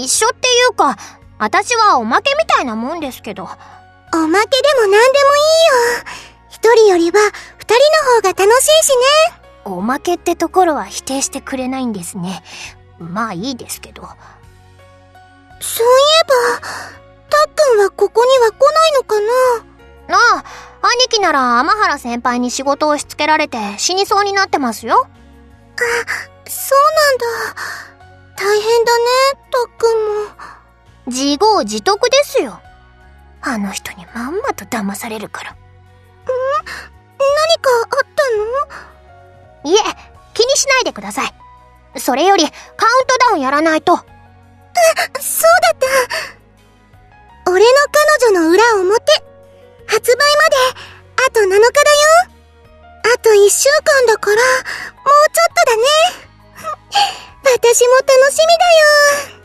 一緒っていうか、私はおまけみたいなもんですけど。 おまけでもなんでもいいよ。一人よりは二人の方が楽しいしね。 おまけってところは否定してくれないんですね。まあいいですけど。 そういえば、たっくんはここには来ないのかな？ ああ、兄貴なら天原先輩に仕事を押し付けられて死にそうになってますよ。 あ、そうなんだ。大変だね、たっくんも。 自業自得ですよ。あの人にまんまと騙されるから。 何かあったの？ いえ、気にしないでください。それよりカウントダウンやらないと。 そうだった。俺の彼女の裏表、発売まであと7日だよ。あと1週間だから、もうちょっとだね。私も楽しみだよ。